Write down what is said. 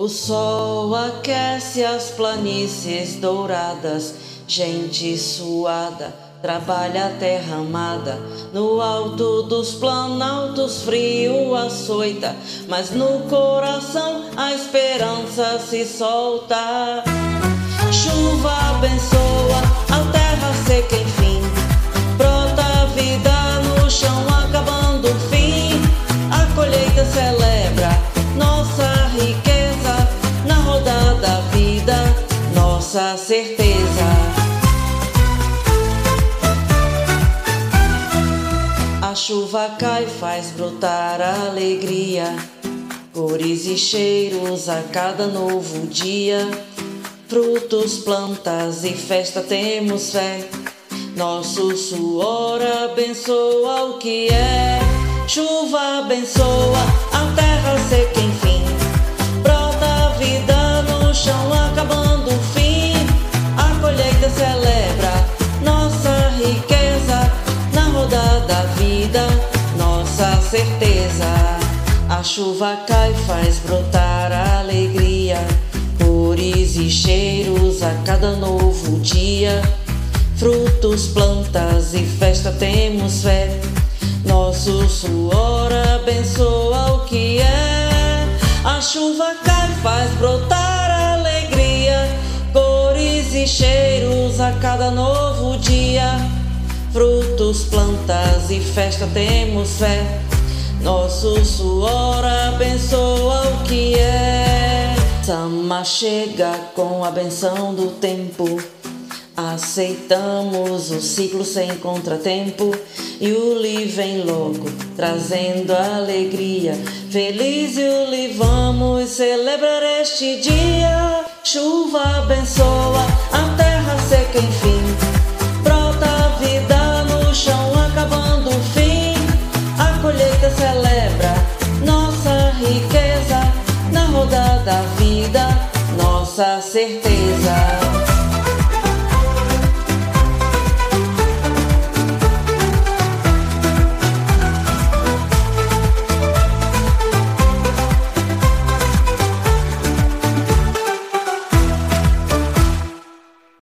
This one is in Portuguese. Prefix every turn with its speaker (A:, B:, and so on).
A: O sol aquece as planícies douradas, gente suada, trabalha a terra amada. No alto dos planaltos frio açoita, mas no coração a esperança se solta. Chuva abençoa a terra seca enfim, brota a vida no chão acabando o fim. A colheita celebra nossa riqueza, na roda da vida nossa certeza. A chuva cai, faz brotar a alegria, cores e cheiros a cada novo dia. Frutos, plantas e festa temos fé, nosso suor abençoa o que é. Chuva abençoa a terra seca enfim, brota a vida no chão acabando o fim. A colheita celebra nossa riqueza, na roda da vida nossa certeza. A chuva cai, faz brotar a alegria, cores e cheiros a cada novo dia. Frutos, plantas e festa temos fé, nosso suor abençoa o que é. A chuva cai, faz brotar a alegria, cores e cheiros a cada novo dia. Frutos, plantas e festa temos fé, nosso suor abençoa o que é. Sama chega com a benção do tempo, aceitamos o ciclo sem contratempo, e o Li vem logo trazendo alegria. Feliz Yuli, vamos celebrar este dia. Chuva abençoa a terra seca enfim, brota a vida no chão acabando o fim. A colheita celebra nossa riqueza, na roda da vida nossa certeza.